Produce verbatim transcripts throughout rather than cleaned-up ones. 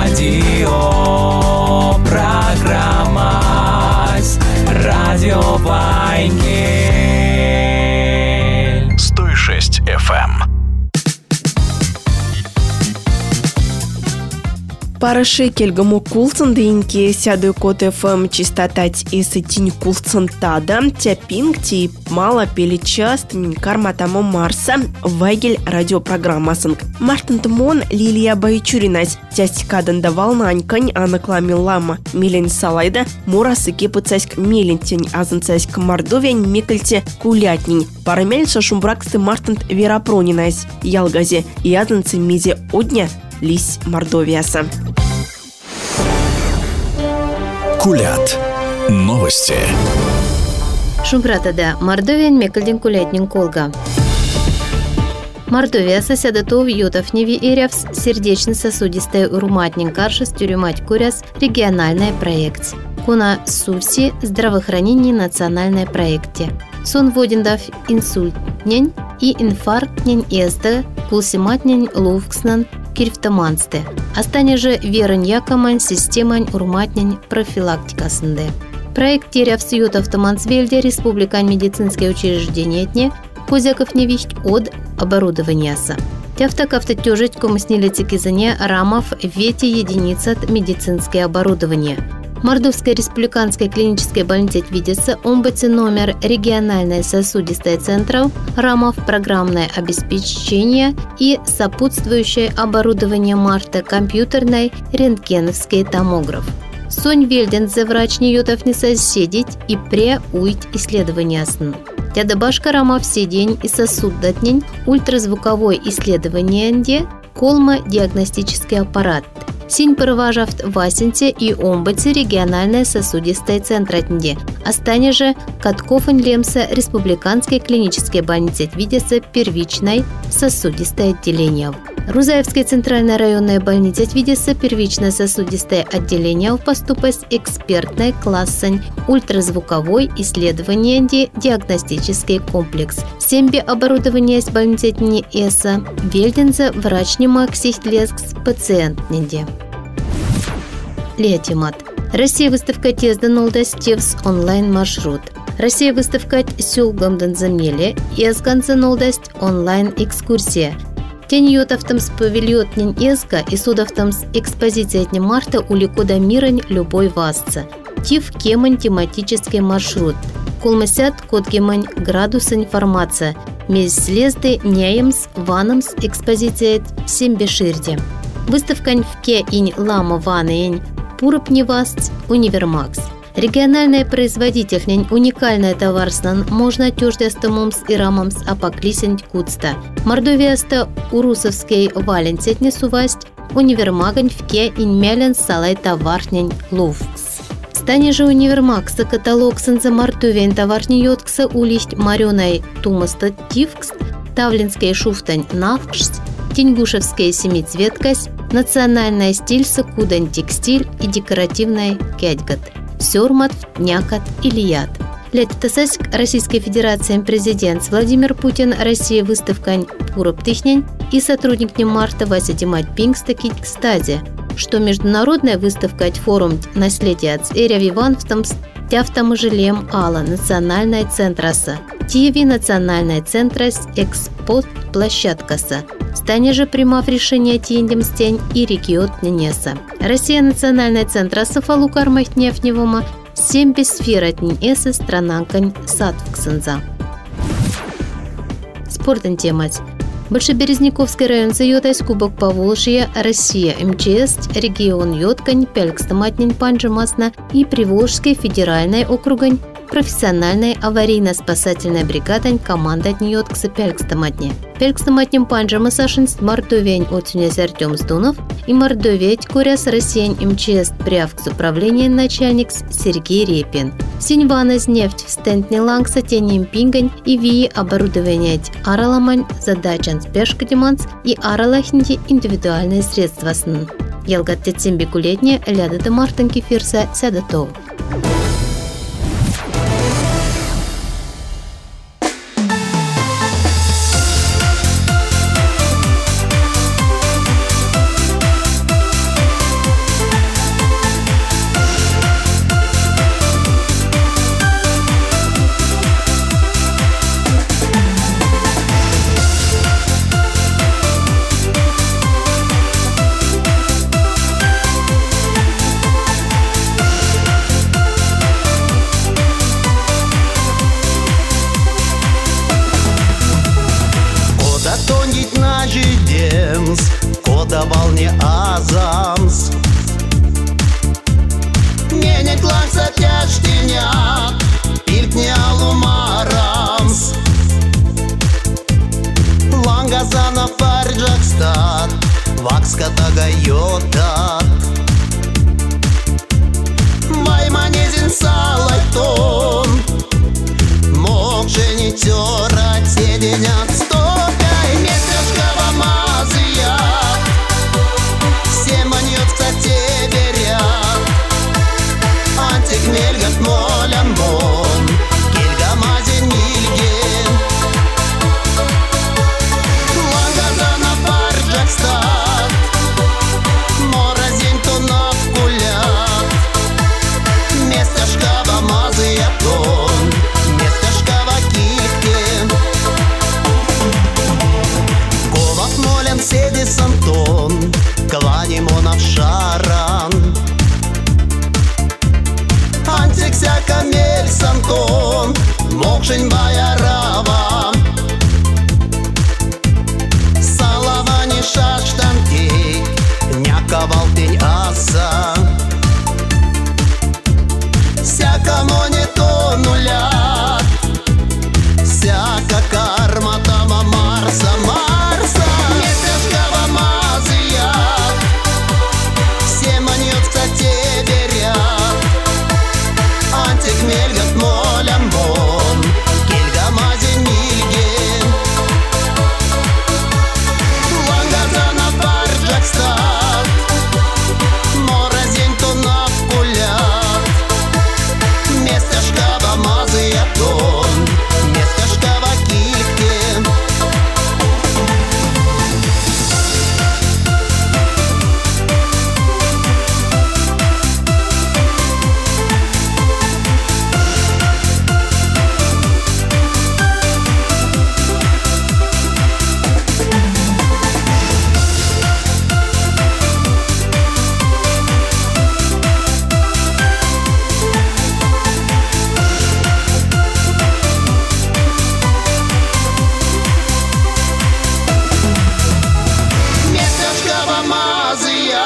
радио, программа Радио Вайнгель. сто шесть эф эм. Параши кельгаму кулсан дейнки сяду код эф эм чистотать и сетинь кулсан тада тяпинг ти мало пели част карма тому Марса Вайгель радиопрограммасынг. Мартын тмон Лилия Байчуринась тясть каданда волнанькань а наклами лама милен салайда мурасы кипыцаськ мелентень азынцаськ мордовень мекальте кулятнень. Парамель шашумбраксты Мартын Верапронинась ялгазе и азынцы мизе одня лись Мордовияса. Кулят. Новости. Шумбратада Мордовиян мекалдин кулятнин колга. Мордовия соседатов ютов неви ирявс сердечно-сосудистая урматнин каршис тюрюмать куряс региональный проект. Куна сувси здравоохранение национальное проекте. Сон водиндав инсультнень и инфарктнень эсте кулсиматнень лувкснан кирифтамансте. Остане же верен якомань системань урматнень профилактикасынды. Проект терявс ютов Тамансвельде республикань медицинские учреждения тне козяков невихть от оборудованияса. Тяфтак автотёжить комуснилецикизане рамов вети единиц от медицинское оборудование. Мордовская республиканская клиническая больница видится омбудси номер региональное сосудистое центров, рамов программное обеспечение и сопутствующее оборудование марта компьютерной рентгеновский томограф. Сонь Вельден за врач неютов не соседить и пре уйт исследования сну. Тядабашка рама все день и сосуд датнень ультразвуковой исследование нде колма диагностический аппарат. Синь проважавт Васенте и омбудси региональное сосудистое центратнде. Остане же Каткофен Лемса республиканской клинической больницы видится первичной сосудистое отделение. Рузаевская центральная районная больница видится первичное сосудистое отделение в поступность экспертной классань ультразвуковой исследование диагностический комплекс. Сембе оборудование с больницей не эса Вельденза врач не максих лескс пациент неде. Летимат. Россия выставка тезда нолдастевс онлайн маршрут. Россия выставка сюлгам данзамеле и азганза нолдасть онлайн экскурсия. Тень йотавтамс павильотнин эзга и судавтамс экспозиция тни марта уликода мирань любой васца. Тив кемань тематический маршрут. Кулмасят кодгемань градус информация. Мез слезды няемс ванамс экспозиция сембеширде. Выставкань в ке инь лама ванэйнь пурып невасц универмакс. Региональная производительнень уникальная товарснан можно тёждестомумс и рамамс апоклисень куцта. Мордовияста урусовский валенцетне сувасть универмагань в ке инь мялен салай товарнень лувкс. Стане же универмакса каталог сенза Мордовиян товарни йоткса улисть марёной тумаста тивкс, тавлинская шуфтань навкшс, Тенгушевская семицветкость, национальная стильса кудань текстиль и декоративная кядьгат. Сёрмат, някат или яд. Лететасаськ Российской Федерации президент Владимир Путин Россия выставкань пурып тыхнень и сотрудник марта Вася Димать Пингстаки кстати, что международная выставка форум наследия от Эря Виванвтамс тяфтамыжелем Алла национальная центраса. Тиеви национальная центрас экспот площадкаса. Стане же примав решение тиендем стень и региот Ненеса. Россия национальная центраса фалу кармах нефневома семь бесфератнин эсэ странанкань садвксенза. Спортен темать. Большеберезниковский район Зайотась Кубок Поволжья, Россия, МЧС, регион Йоткань, Пяльгстаматнин Панджамасна и Приволжский федеральный округань, профессиональная аварийно-спасательная бригада команда Ньоткса Пяльгстаматне. Пяльгстаматнем Панджама Сашинс Мордовень Оцюняс Артем Сдунов и Мордоветь Куряс Россиян МЧС Прявкс управления начальник Сергей Репин. Синьванез нефть в стентне лангса тенем пингань и вии оборудование араламань задачан спешка деманс и аралахнити индивидуальные средства сн. Елгат тецимбикулетне ляда до мартанки фирса сядатов. тон, мокшень баярава. Салавани шаштанки, някавал тень аса. Сяка монето нулят, сяка карма тама Марса, Марса. Метешкава мазия, все маньётся тебе ряд. Антик мельгат молям бон, кельга мазин нильге. Лангазана парджакстат, моразин тунав кулят. Местешкава мазия тон, местешкава кильке. Местешкава мазия,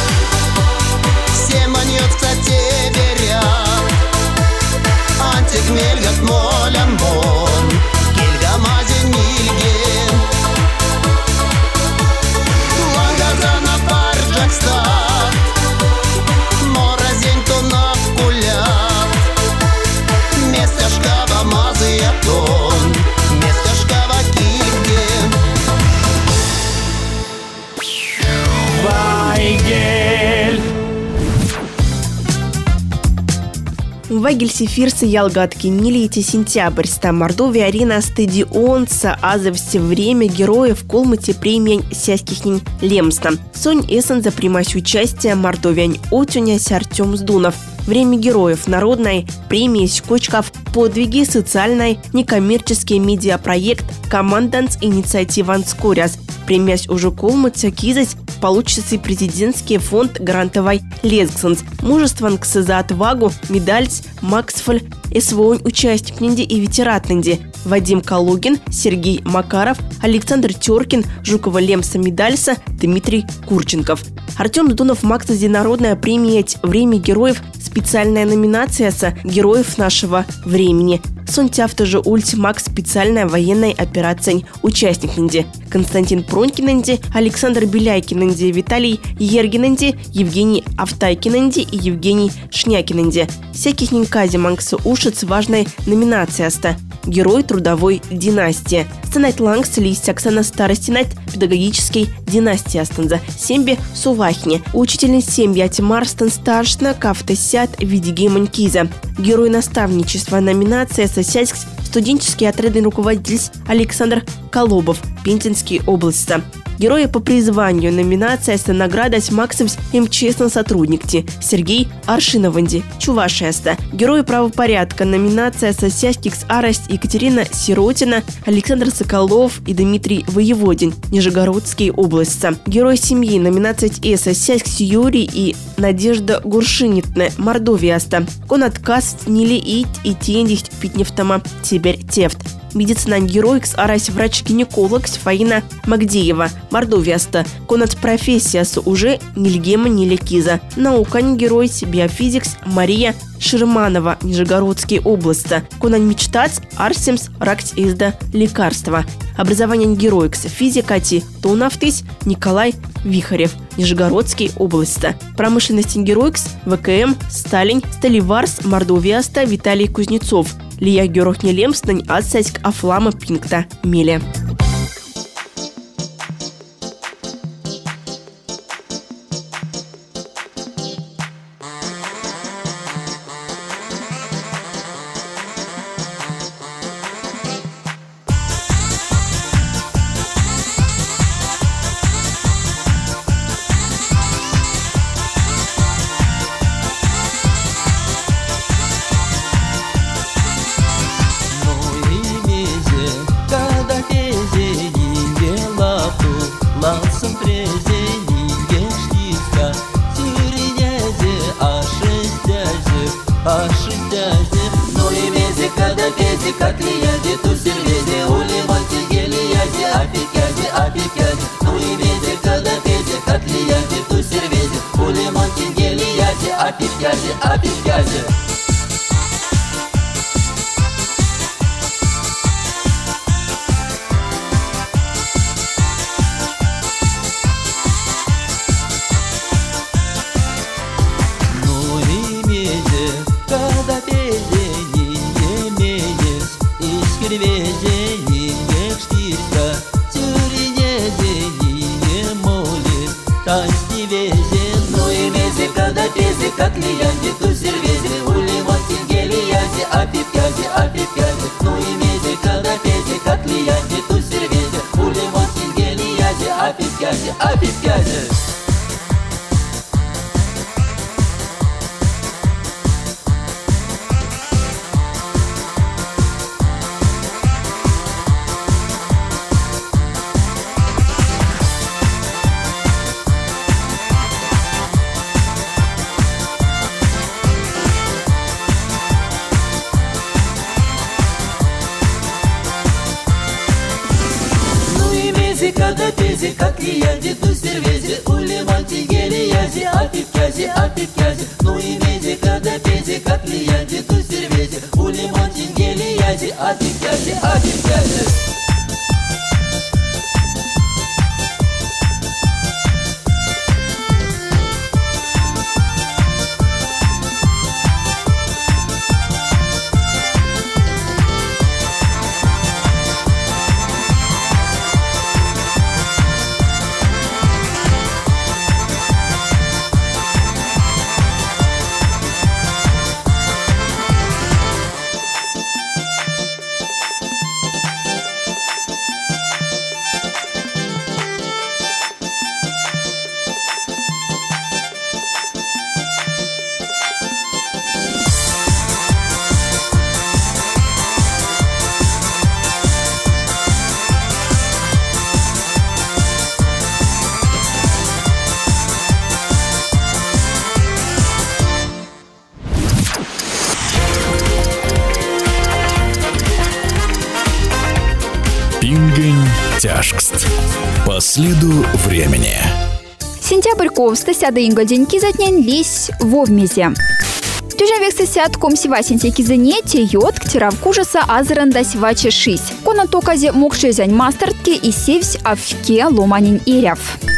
все маньётся тебе ряд. Антик мельгат молям бон, кельга мазин нильге. Лангазана парджакстат, моразин тунав кулят. Местешкава мазия тон, местешкава кильге. Вайгель. Вайгель сефирсы ялгатки нилите сентябрьста Мордовия арена стадионца азовсти время героев колмыте премень сяськихнин лемста. Сонь эсен за примась участие Мордовиань отюнясь Артем Сдунов. Время героев народной премии Скочков подвиги социальной некоммерческий медиапроект команданс инициативан скоряс. Премясь уже колмыте кизась получится президентский фонд грантовой Лезгсенс. Мужестван ксы за отвагу, медальс, Максфоль, СВОНь участник нинди и ветерат нинди. Вадим Калугин, Сергей Макаров, Александр Теркин, Жукова Лемса Медальса, Дмитрий Курченков. Артем Сдунов Макса народная премия «Время героев» специальная номинация со «Героев нашего времени». Сонтяфта же ульти Макс специальная военная операция участник нинди. Константин Пронькин нинди, Александр Беляйкин нинди, Виталий Ергин нинди, Евгений Автайкин нинди и Евгений Шнякин нинди. Всяких нинкази Макса ушиц важной номинация ста. Герой трудовой династии. Станать лангс листь Оксана Старостинать педагогической династии Астанза. Семби Сувахни. Учительница семьи Атимарстан Старшна Кафтесят Видигей Манькиза. Герой наставничества номинация Сосядск студенческий отрядный руководитель Александр Колобов, Пензенский область. Герои по призванию номинация с наградой Максимс МЧС сотрудники Сергей Аршинованди, Чувашеста. Герои правопорядка номинация Сосяських Арасть Екатерина Сиротина, Александр Соколов и Дмитрий Воеводин, Нижегородские области. Герой семьи номинация Сосяськ Юрий и Надежда Гуршинитна, Мордовияста. Кон отказ нили ить и тендихт питнефтама Тибер Тефт. Медицинан герой кс арась врач-гинеколог Фаина Магдеева, Мордовияста. Конат профессия с уже нильгема ниликиза. Наукань герой биофизикс Мария Шерманова, Нижегородские области. Конан мечтац Арсимс Ракт изда лекарства. Образование герой кс физикати Тунафтыс Николай Вихарев, Нижегородские области. Промышленность герой кс ВКМ Сталин Сталиварс Мордовияста Виталий Кузнецов. Лия Герохни Лемстань Ацайск Афлама Пинкта Меле. Ласым презени гештиска, сиренезе, аши дязе, аши дязе, ну и без мези, котлиязи, ту сервези, ули монти гелиязи, апикязи, апикязи, ну и мези, когда пези, котлиязи, ту сервези, ули монти гелиязи, апикязи, апикязи. Котлиязи, ту сервези, ули монти гелиязи, апикязи, апикязи, ну и мези, когда пези, котлиязи, ту сервези, ули монти гелиязи, апикязи, апикязи. Когда пези, котлиязи, ту сервези, ули монти гелиязи, апикязи, апикязи, ну и мези, когда пези, котлиязи, ту сервези, ули монти гелиязи, апикязи, апикязи. Пингень тяжкст. По следу времени. Сентябрь ковста сяда ингоденьки затнен лись вовмезе. Тюжавек сосяд ком сива сентяки занятия йод к тиравкужаса азыранда сиваче шись. Кона токазе мокшезянь мастертке и севсь авке ломанин иряв.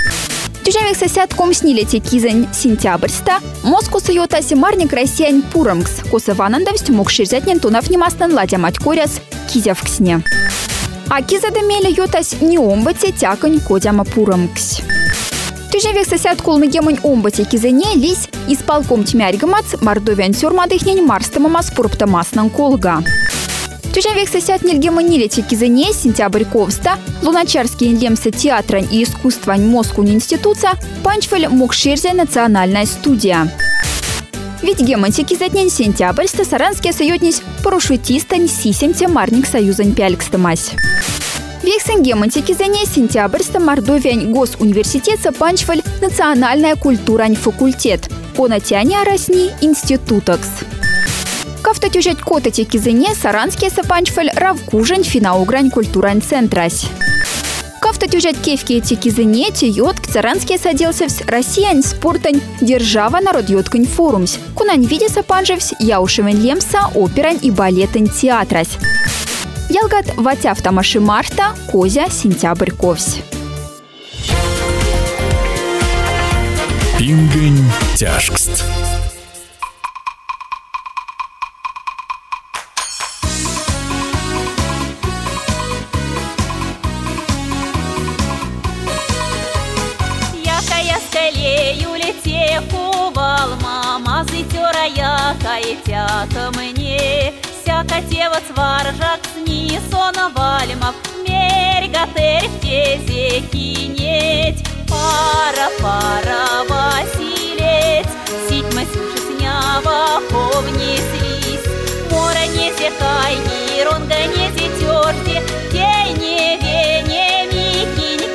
Тюжавек сосяд ком снилете кизань сентябрьста. Москва сойота семарник россиян пурамкс. Коса ванандавсть мокшезятнен тунав немастан ладя мать коряс кизявксне. А кизадамеля йотась не омбате тякань кодяма пурамкс. Тюжавек сосяд кулмыгемань омбате кизане лись исполком тьмярьгамац мордовян сюрмадыхнень марстамамас пурптамаснан колга. Тюжавек сосяд нильгеманилете кизане сентябрь ковста луначарский лемса театрань и искусствань Москву института панчфаль мокшерзя национальная студия. Ведь геманти кизатнень сентябрьста саранские союднись парашютистань сисемте марник союзань пялькстамась. Вексен геманти кизане сентябрьста мордовян госуниверситета панчфаль национальная культурань факультет. Конатяне арасни институтакс. Кафта тюжать котати кизане саранские сапанчфаль равкужань финаугрань культурань центрась. Кафта тюжать кевки эти кизане тиот к царанские садился Россиян спортань держава народ йоткань форумс. Кунань виде сапанжевсь яушевен лемса оперань и балетань театрась. Ялгат ватяв тамаши марта, козя сентябрь ковсь. Пингень тяжкст. Яка мне всяка тева сваржак сни сона вальмав мерьгатер в тезе кинеть пара пара василец сить масюши снява повнеслись мора не зекай гиронга не зетерти дей не вене микинькец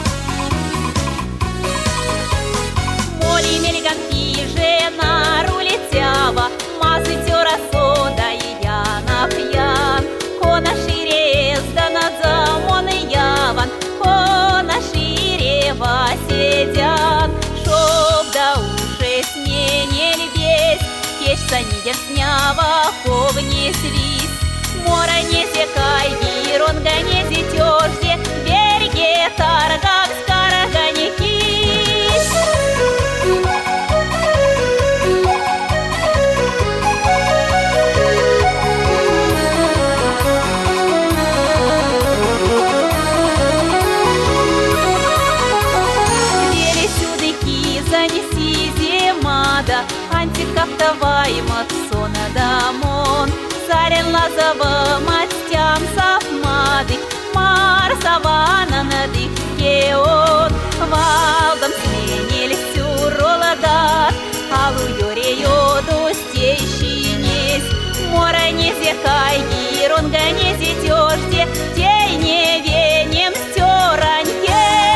моли мельган пиже на руле яснява повнеслись. Мора не зекай, гиронга не зетёжде, береге таргак скарага не кись. Вели сюды ки занеси зимада, антикаптовай максона дамон. Царен лазова мастям сапмадых, марсавана надых геон. Валдам сменили сюроладат, алу юре йоду стейщинесь. Мора не зекай, гиронга не зетёжде, тей не венем стёранье.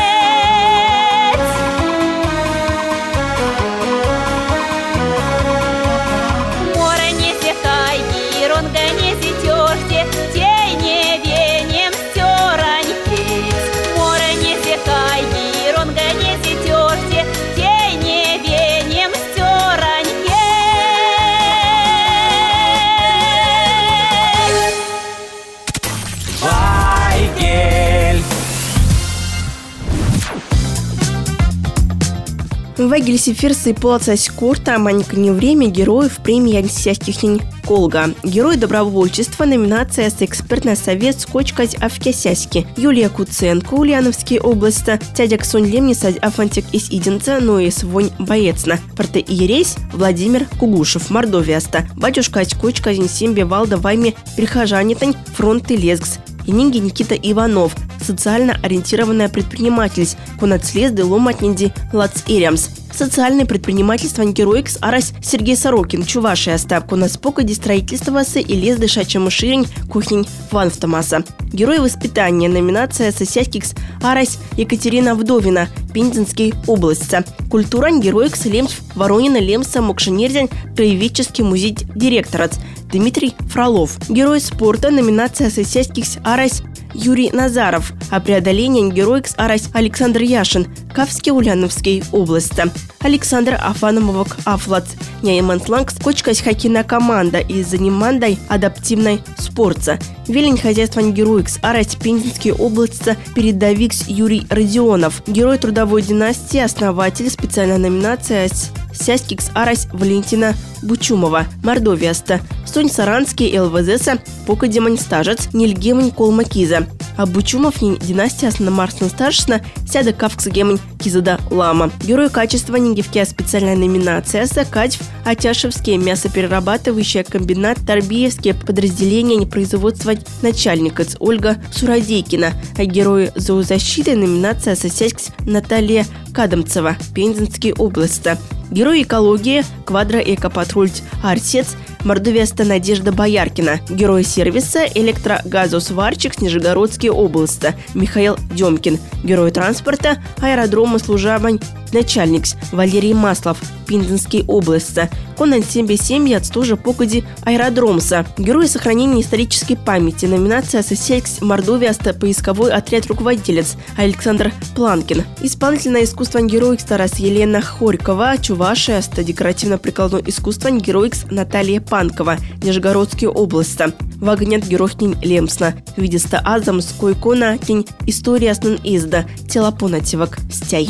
Вагель сифирсы полоцась курта, манька не время героев премии антисястихнень Колга. Герой добровольчества, номинация с экспертный совет скочкать Авкясяськи. Юлия Куценко, Ульяновский область, тядяк Сонь Лемница, Афантик из Иденца, но и Свонь Боецна. Протоиерейс Владимир Кугушев, Мордовиаста. Батюшка Скочка Зинсимбе Валда Вайме Прихожанитань, Фронты Лезгс. И Нинги Никита Иванов, социально ориентированная предпринимательность, конацлезды ломатнинди Лац Ириамс. Социальное предпринимательство героикс Арась Сергей Сорокин, Чувашия Остап, конацпокоди строительства с и лез дышачему ширень кухнень Ванфтомаса. Герой воспитания, номинация Сосяськикс Арась Екатерина Вдовина, Пензенский область. Культура героикс Лемс Воронина Лемса Мокшенерзянь, краеведческий музей директорат Дмитрий Фролов. Герой спорта, номинация Сосяськикс Арась Юрий Назаров, а преодоление героикс Арась Александр Яшин, Кавский Ульяновский область. Александр Афаномовок Афлац, Няйманслангс, Кочкась хоккейная команда из занимандай адаптивной спорта. Велень хозяйства героикс Арась Пензенский область, передовикс Юрий Родионов. Герой трудовой династии, основатель, специальная номинация Сяськикс Арась Валентина Бучумова, Мордовиаста. Сонь Саранский ЛВЗС, Покадемань Стажец, Нильгемань Колмакиза. А Бучумов не династия Снамарсна Старшина, Сяда Кавксгемань Кизада Лама. Герой качества Нингевки, специальная номинация Сакадьв, Атяшевский мясоперерабатывающий комбинат, Торбиевские подразделения производства начальника Ольга Сурадейкина. А герой зоозащиты номинация Сосяськс Наталья Кадамцева, Пензенская область. Герой экологии Квадроэкопатруль Арсец, Мордовиаста Надежда Бояркина. Герой сервиса электрогазосварщик Нижегородская область Михаил Демкин. Герой транспорта аэродрома служабань начальник Валерий Маслов, Пензенская область. Конан семьдесят семь тоже покоди аэродромса. Герой сохранения исторической памяти. Номинация Сосяськс Мордовиаста поисковой отряд руководителец Александр Планкин. Исполнительное искусство героикс Тарас Елена Хорькова, Чувашия, декоративно-прикладное искусство героикс Наталья Панкова, Нижегородская область. Вагнет геройнин Лемсна. Видиста азам скойкона тень история снын изда. Телопонативок стяй.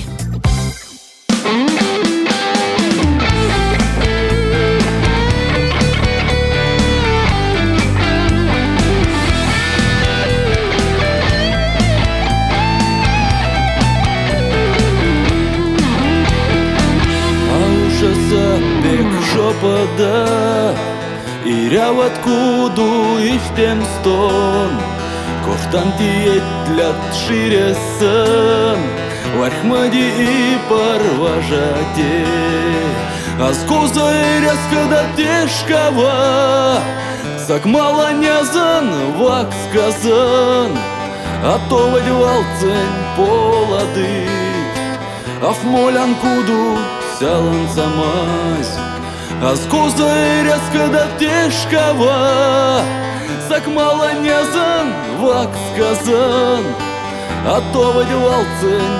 Жопада и ряват куду иштем стон Коштан тиет длят ширесын Вархмади и парважате Аскоза и резкада тешкава Сакмала нязан вак сказан А то вальвалцень поладыт Афмолян куду сялан самась Аскоза и резкада тешкава Сакмала нязан вак сказан А то вальвалцень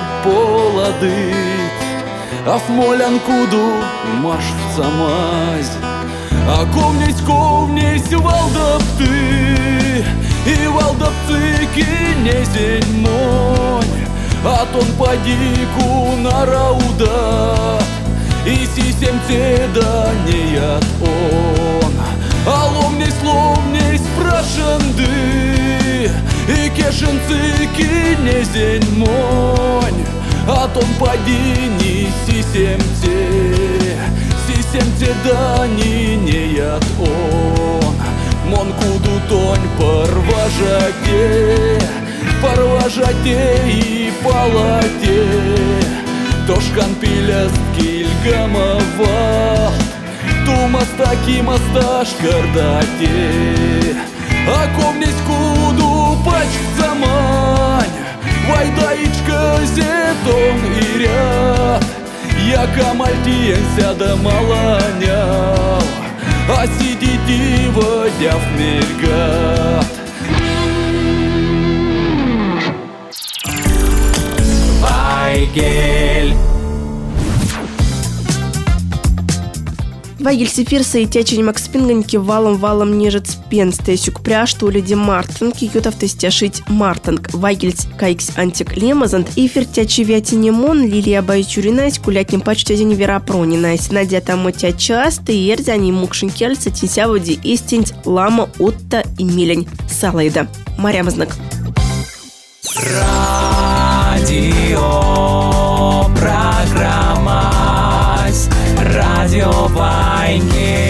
поладыт Афмолян куду маш в самась А ковнесь, ковнесь, валдапты, и валдапцы кинезень монь, а тон падику на рауда, и сисем теда не яд он. А ломнесь, ломнесь, прошенды, и кешенцы кинезень монь, а тон падини сисем те, сисем теда не не яд он. Мон куду тонь порважате, порважате и палате, тошкан пиляст кильгамова, ту мастаки масташ кардате. А ковнесь куду пачцамань, вайдаичка зетон и ряд, яка мальтиенся да маланял, а сидите водя в мельгат. Вайгель. Вайгель сефирса и тячень макспинганьки валом-валом нежец пен стесюк пряшту леди мартинки ютов тестяшить мартинг. Вайгельс кайкс антик лемазант и фертячи вятинемон лилия байчуринайс куляким пачтязень верапронинайс. Надя там тя часто и эрзяни мукшинкельца тинсяводи истинь лама отта и милень салайда. Марямзнак. Радио программа Радио Вайгель.